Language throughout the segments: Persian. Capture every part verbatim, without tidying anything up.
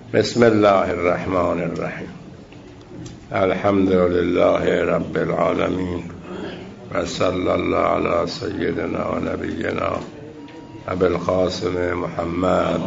بسم الله الرحمن الرحیم. الحمد لله رب العالمین و صلی الله علی سیدنا و نبینا ابی القاسم محمد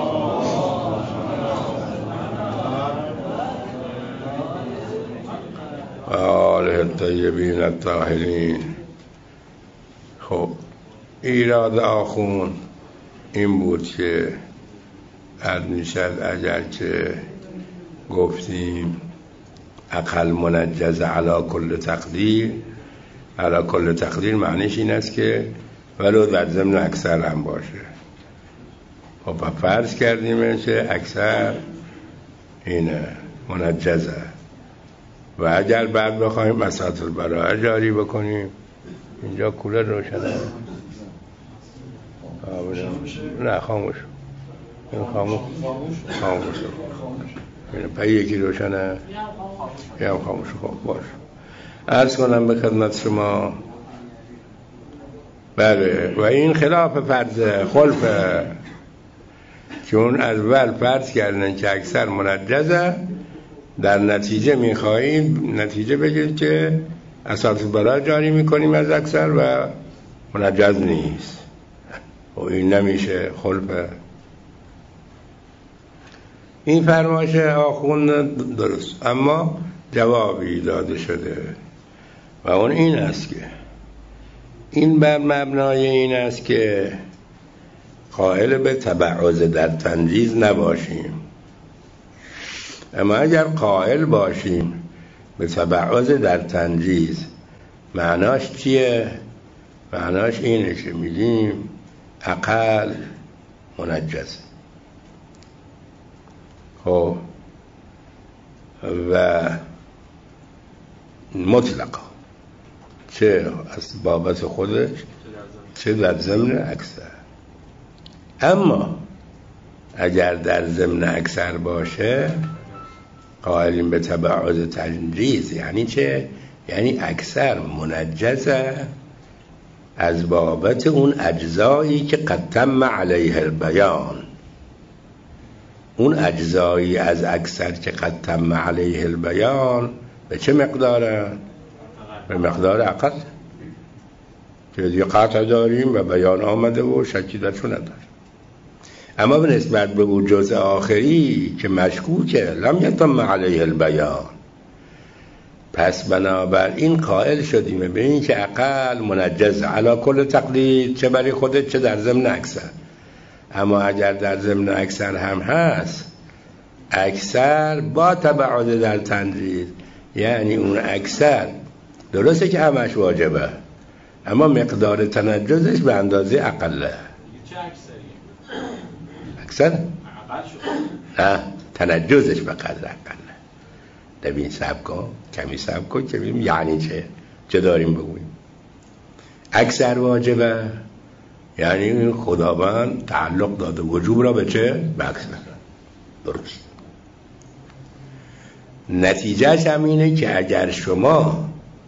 و آله الطیبین الطاهرین. خب ایراد آخون این بود که عرض میشد اگر که گفتیم اقل منجز علی کل تقدیر، علی کل تقدیر معنیش این است که ولو در ضمن اکثر هم باشه. خب فرض کردیم که اکثر اینه منجزه و اگر بعد بخوایم مساطر برای جاری بکنیم. اینجا کولر روشنه؟ نه خاموش. این خاموش خاموش این پای یکی روشنه یا خاموش. خب باش. عرض کنم به خدمت شما بله و این خلاف فرض خلفه، چون از اول فرض کردن که اکثر منجزه، در نتیجه میخواییم نتیجه بگید که اساس برای جاری میکنیم از اکثر و منجز نیست و این نمیشه خلفه. این فرمایش آخوند درست، اما جوابی داده شده و اون این است که این بر مبنای این است که قائل به تبعض در تنجیز نباشیم، اما اگر قائل باشیم به تبعض در تنجیز معناش چیه؟ معناش اینه که میگیم اقل منجز. خب و مطلقا چه از بابت خودش چه در ضمن اکثر. اما اگر در ضمن اکثر باشه قائلیم به تبعض تنجیز. یعنی چه؟ یعنی اکثر منجزه از بابت اون اجزایی که قد تم علیه البیان. اون اجزایی از اکثر که قد تم علیه البیان به چه مقداره؟ به مقدار اقل که دیگه قطع داریم و بیان آمده و شکی درشو نداریم. اما به نسبت به اون جزء آخری که مشکوکه لم یتم علیه البیان، پس بنابراین قائل شدیم به این که اقل منجز علی کل تقدیر، چه برای خودت چه در ضمن اکثر. اما اگر در ضمن اکثر هم هست، اکثر با تبعض در تنجیز، یعنی اون اکثر درسته که همش واجبه اما مقدار تنجزش به اندازه اقله. چه اکثری؟ اکثر؟ اقل شد. نه تنجزش به قدر اقله. ببین سب کن کمی سب کن که ببین یعنی چه چه داریم بگویم. اکثر واجبه یعنی خداوند تعلق داده وجوب را به چه؟ به اکثر. درست. نتیجهش هم اینه که اگر شما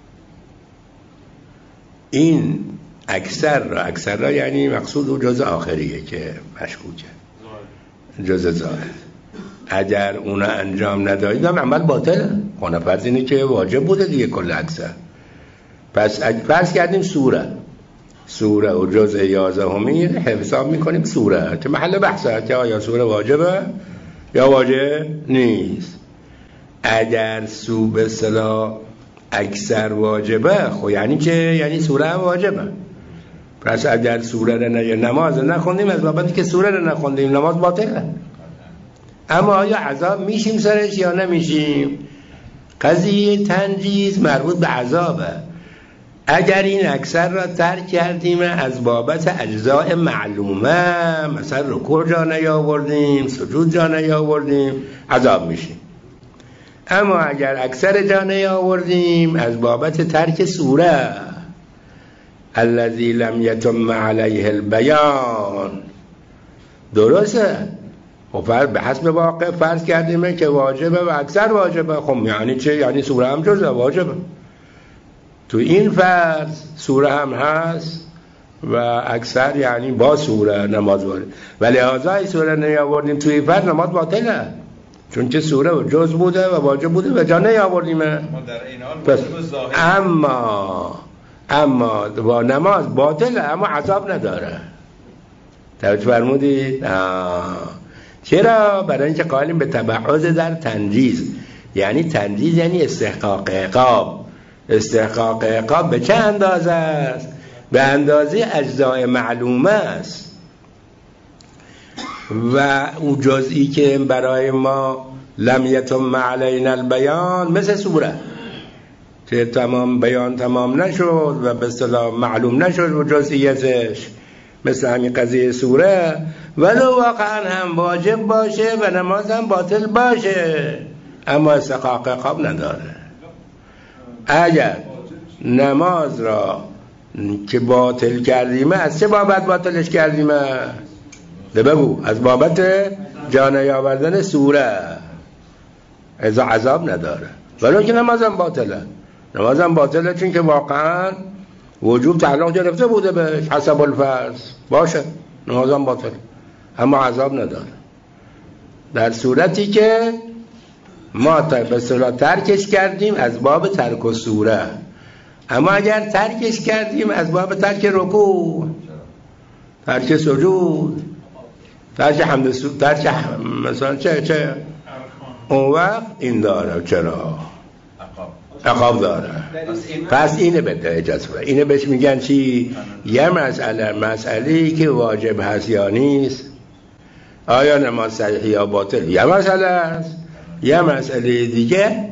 این اکثر را اکثر را یعنی مقصود و جز آخریه که مشکوکه جز زائد، اگر اون انجام ندادید هم عمل باطله. خانه فرض اینه که واجب بوده دیگه کل اکثر. پس فرض کردیم سوره سوره و جزء یازدهمی حساب میکنیم سوره که محل بحثه که آیا سوره واجبه یا واجب نیست. اگر سو به اصطلاح اکثر واجبه خب یعنی که یعنی سوره هم واجبه. پس اگر سوره رو نه نماز نخوندیم از بابتی که سوره رو نخوندیم نماز باطله. اما آیا عذاب میشیم سرش یا نمیشیم؟ قضیه تنجیز مربوط به عذابه. اگر این اکثر را ترک کردیم از بابت اجزاء معلومه، مثلا رکوع جا نیاوردیم، سجود جا نیاوردیم، عذاب میشیم. اما اگر اکثر جا نیاوردیم از بابت ترک سوره الذی لم یتم علیه البیان، درسته؟ خب به حسب واقع فرض کردیم که واجبه و اکثر واجبه. خب یعنی چه؟ یعنی سوره هم جزء واجبه. تو این فرض سوره هم هست و اکثر یعنی با سوره نماز واجب، ولی لحاظا سوره نیاوردیم توی فرض نماز باطله. چون که سوره و جز بوده و واجب بوده و جا نیاوردیم. ما در این حال واجب ظاهری اما اما با نماز باطله اما عذاب نداره. توجه فرمودید؟ چرا؟ برای اینکه قائلیم به تبعض در تنجیز. یعنی تنجیز یعنی استحقاق عقاب. استحقاق عقاب به چه اندازه است؟ به اندازه اجزای معلومه است و اون جزئی که برای ما لم یتم علینا البیان مثل سوره که تمام بیان تمام نشد و به اصطلاح معلوم نشد و جزئیاتش، مثل همین قضیه سوره، ولو واقعا هم واجب باشه و نماز هم باطل باشه اما استحقاق عقاب نداره. اگر نماز را که باطل کردیم از چه بابت باطلش کردیم؟ ده بگو. از بابت جانه آوردن سوره از عذاب نداره، ولی که نمازم باطله. نمازم باطله چون که واقعا وجوب تعلق گرفته بوده بهش حسب الفرض، باشه نمازم باطله اما عذاب نداره. در صورتی که ما به اصطلاح ترکش کردیم از باب ترک السوره، اما اگر ترکش کردیم از باب ترک رکوع، ترک سجود، ترک حمد سو... ترک مثلا چه چه اون وقت این داره. چرا؟ عقاب داره. پس اینه بده اجازه بده. اینه بهش میگن چی؟ یه مسئله مسئله‌ای که واجب هست یا نیست، آیا نماز صحیح یا باطل، یه مسئله است. یه مسئله دیگه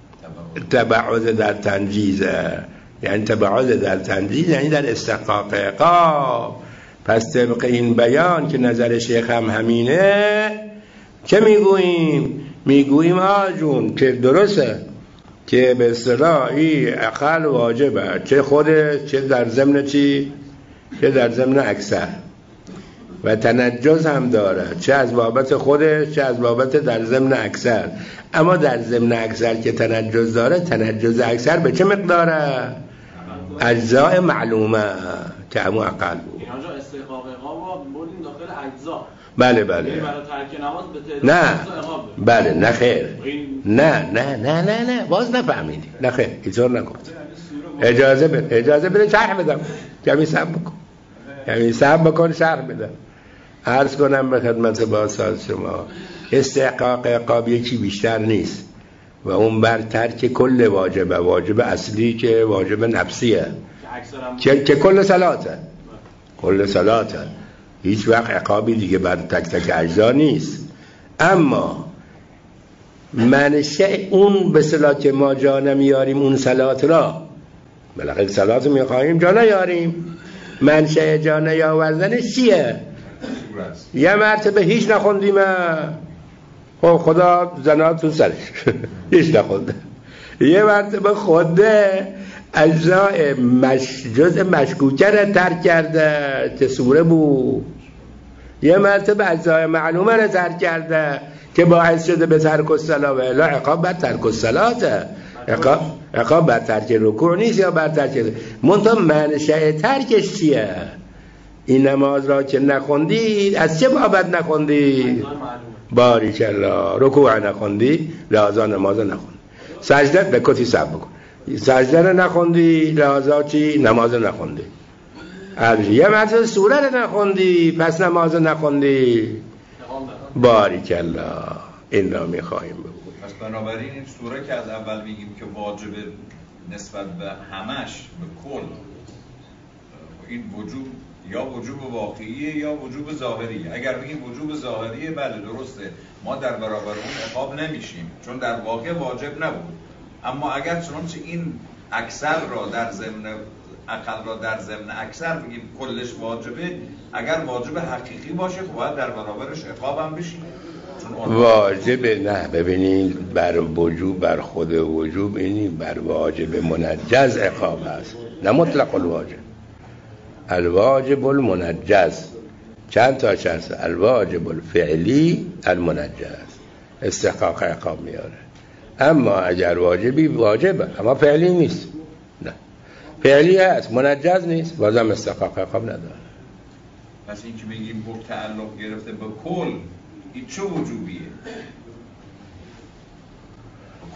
تبعض در تنجیزه. یعنی تبعض در تنجیز یعنی در استحقاق عقاب. پس طبق این بیان که نظر شیخ هم همینه، چه میگوییم؟ میگوییم آجون که درسته که به اصطلاح این اقل واجبه، چه خودش چه در ضمن چی چه در ضمن اکثر، و تنجز هم داره، چه از بابت خودش چه از بابت در ضمن اکثر. اما در ضمن اکثر که تنجز داره، تنجز اکثر به چه مقداره؟ اجزاء معلومه که همون اقل بود. این آنجا استحقاق عقاب رو بردیم داخل اجزا. بله بله. برای ترک نماز به نه بله نه خیر نه نه نه نه نه باز نفهمیدی. نه خیر اینطور نگفت. اجازه بده اجازه بده شرح بدم. کمی صبر بکن کمی صبر بکن شرح بدم. عرض کنم به خدمت بازساز شما، استحقاق عقاب یکی بیشتر نیست و اون بر ترک کل واجبه، واجب اصلی که واجب نفسیه که, که کل صلاته کل صلاته هیچ وقت عقابی دیگه بر تک تک اجزا نیست. اما منشأ اون به صلاة که ما جا نمیاریم اون صلات را، بلکه صلات میخواهیم جا نیاریم، منشأ جا نیاوردنش چیه؟ یه مرتبه هیچ نخوندیم، خب خدا زنات تو سرش هیچ نخونده. یه مرتبه خونده اجزای مش... جزء مشکوکه را ترک کرده که سوره بود. یه مرتبه اجزای معلومه را ترک کرده که باعث شده به ترک الصلاه، و الا عقاب بر ترک الصلاه، عقاب عقاب بر ترک رکوع نیست یا بر ترک منتها منشأ ترکش چیه؟ این نماز را که نخوندی از چه بابت نخوندی؟ باریکالله. رکوع نخوندی لحاظا نماز نخوندی. سجده به کتی سب بکن، سجده رو نخوندی لحاظا چی؟ نماز نخوندی. یه مرتبه سوره رو نخوندی پس نماز نخوندی. باریکالله. این را میخواهیم بگویم. پس بنابراین این سوره که از اول میگیم که واجب نسبت به همش به کل، این وجوب یا وجوب واقعیه یا وجوب ظاهریه. اگر بگیم وجوب ظاهریه بله درسته، ما در برابر اون عقاب نمیشیم چون در واقع واجب نبود. اما اگر چنانچه این اکثر را در ضمن اقل را در ضمن اکثر بگیم کلش واجبه، اگر واجب حقیقی باشه خب باید در برابرش عقاب هم بشیم. واجب نه ببینید بر وجوب بر خود وجوب اینی بر واجب منجز عقاب هست، نه مطلق الواجب. الواجب المنجز چند تا هست؟ الواجب الفعلی المنجز استحقاق عقاب میاره. اما اگر واجبی واجبه اما فعلی نیست، نه فعلی هست منجز نیست، بازم استحقاق عقاب نداره. پس این که میگیم با تعلق گرفته به کل این چه وجوبیه؟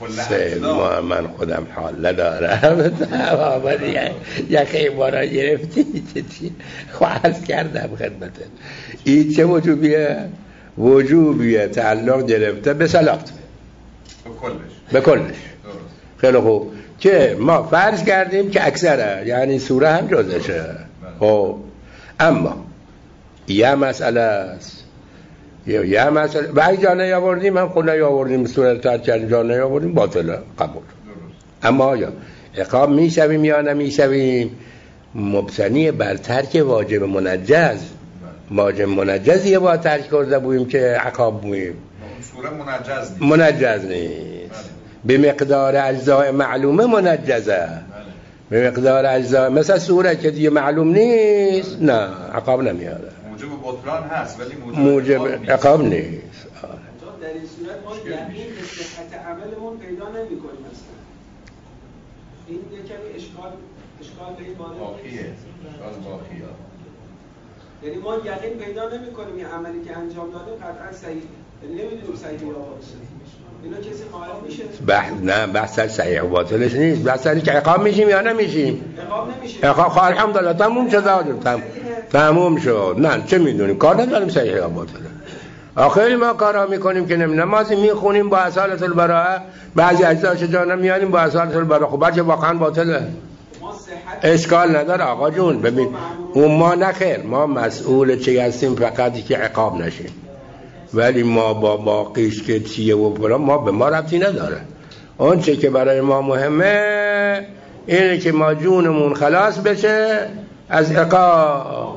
سه ما من خودم حال ندارم یکی بارا گرفتی چی خواهد کردم خدمت این چه وجوبیه؟ وجوبیه تعلق گرفته به صلات به کلش. خیلی خوب که ما فرض کردیم که اکثره یعنی سوره هم جزشه. خب اما یه مسئله است یه یه مسئله و اگه جا نیاوردیم هم خود نیاوردیم سوره ترک کردیم جا نیاوردیم باطله قبول. اما آیا عقاب میشویم یا نمیشویم مبتنی بر ترک واجب منجز. واجب منجزیه با ترک کرده بودیم که عقاب بودیم. سوره منجز نیست. منجز نیست به مقدار اجزاء معلومه منجزه. به مقدار اجزاء مثلا سوره که دیگه معلوم نیست نه عقاب نمیاره. موجب بطلان هست ولی موجب, موجب عقاب نیست. در این صورت ما یقین به صحت عملمون پیدا نمی‌کنیم اصلا. این یکمی اشکال اشکال به این معنی باقیه. اشکال باقیه. یعنی ما یقین پیدا نمی‌کنیم این عملی که انجام دادیم قطعا صحیح. یعنی نمی‌دونیم صحیح یا باطل. اینا کسی قائل میشه؟ بحث نه بحث صحیح و باطلش نیست. بحث اینه که عقاب میشیم یا نمیشیم. عقاب نمیشیم. عقاب خب الحمدلله تموم شد تموم تموم شد. نه چه میدونیم کار نداریم صحیح یا باطله. آخری ما کارا میکنیم که نمی نمازی میخونیم با اصالت البراءه بعضی اجزاش جا نمیاریم با اصالت البراءه خب بچه واقعا باطله اشکال نداره آقا جون. ببین اون ما نخیر ما مسئول چه هستیم فقط که عقاب نشیم ولی ما با باقیش که چیه و فلان ما به ما ربطی نداره. اون چه که برای ما مهمه اینه که ما جونمون خلاص بشه از عقاب.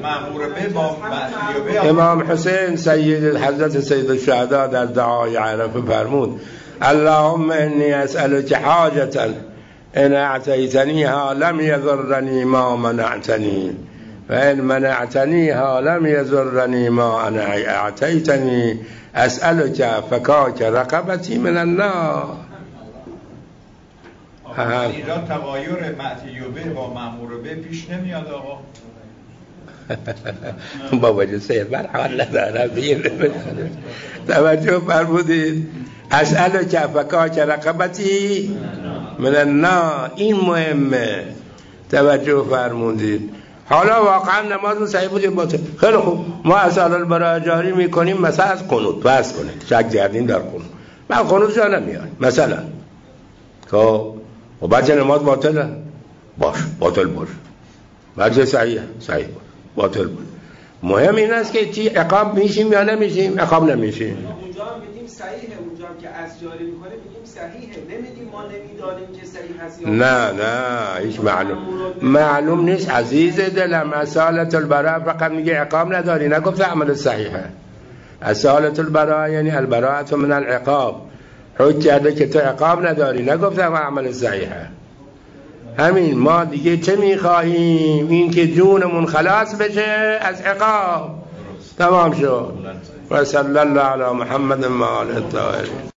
امام حسین سید حضرت سید الشهدا در دعای عرفه فرمود اللهم انی اسألک حاجة ان اعطیتنیها لم یضرنی ما منعتنی و ان منعتنیها لم یضرنی ما انا اعطیتنی اسألک فکاک رقبتی من النار. اینجا تغایر معطیوبه با مأموربه پیش نمیاد آقا. بابا جو سه بر حال ندارم بیر توجه فرمودید اسألک فکاک رقبتی من النار. این مهمه توجه فرمودید. حالا واقعا نماز صحیح بود باطل خیلی خوب ما اصلا البراءه جاری میکنیم مثلا از قنوت فرض کنید شک کردین در قنوت من قنوت جا نمیاد مثلا خب و بچه نماز باطله باش باطل باش بچه صحیح صحیح باش باطل باش. مهم این است که چی عقاب میشیم یا نمیشیم. عقاب نمیشیم. اونجا هم میگیم صحیحه اونجا که از جاری میکنه میگیم صحیحه نمیگیم ما نمیدانیم که صحیح هست یا نه نه هیچ معلوم معلوم نیست عزیز دلم. اصالت البراءه فقط میگه عقاب نداری نگفت عمل صحیحه. اصالت البراءه یعنی البراءه من العقاب حکم کرده که تو عقاب نداری نگفتم عمل صحیحه. همین ما دیگه چه میخواهیم این که جونمون خلاص بشه از عقاب. تمام شد. و صلی الله علی محمد و آله الطاهرین.